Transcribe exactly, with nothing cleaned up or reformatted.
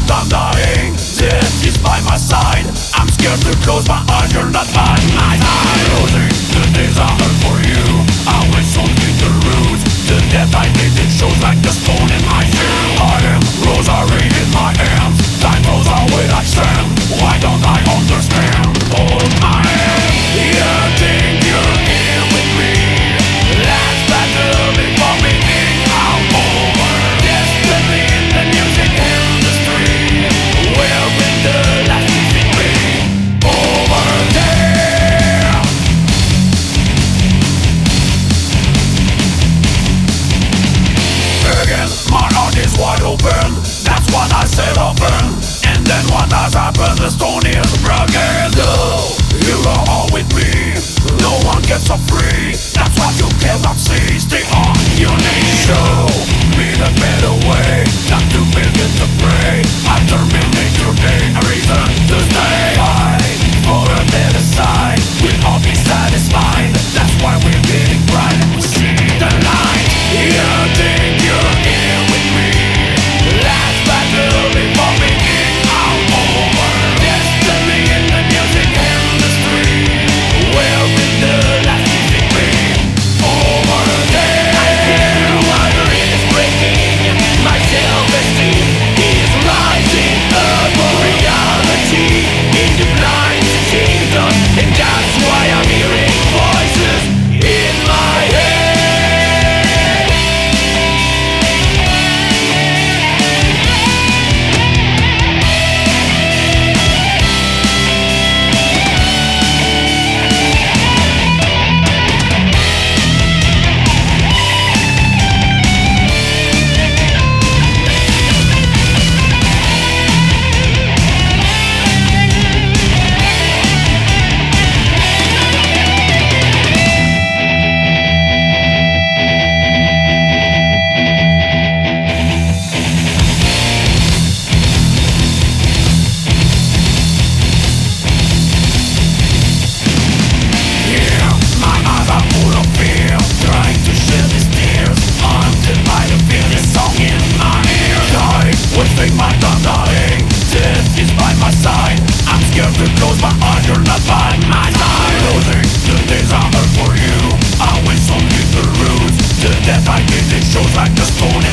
fact I'm dying, death is by my side. I'm scared to close my eyes, you're not by my side. Losing the desire for you, I went so deep the roots. The death I did, it shows like the stone in my shoe. I am rosary in my hands, time goes away like sand. Why don't I understand? Hold my hand. You think you're here with me? Last battle before being out over. Destiny in the music industry. We're in the last victory over there. Again, my heart is wide open. That's what I said often. And then what has happened? The stone is broken. No, you are all with me. No one gets off free. That's what you cannot see. Stay on your knees. Show me the better way. Not to begin to pray. I terminate your day. A reason to stay. Fight for a better side. We'll all be satisfied. That's why we're getting bright and we see the light. You think you're here with me? Last battle before being out over. Destiny in the music industry. We're in the last victory over there. I feel water is breaking. My self-esteem is rising up. Reality is blind to Jesus, and that's why I'm hearing voices in my head. Wasting my time dying, death is by my side. I'm scared to close my eyes, you're not by my side. Losing the desire for you, I went so deep the roots. The death I did, it shows like the stone.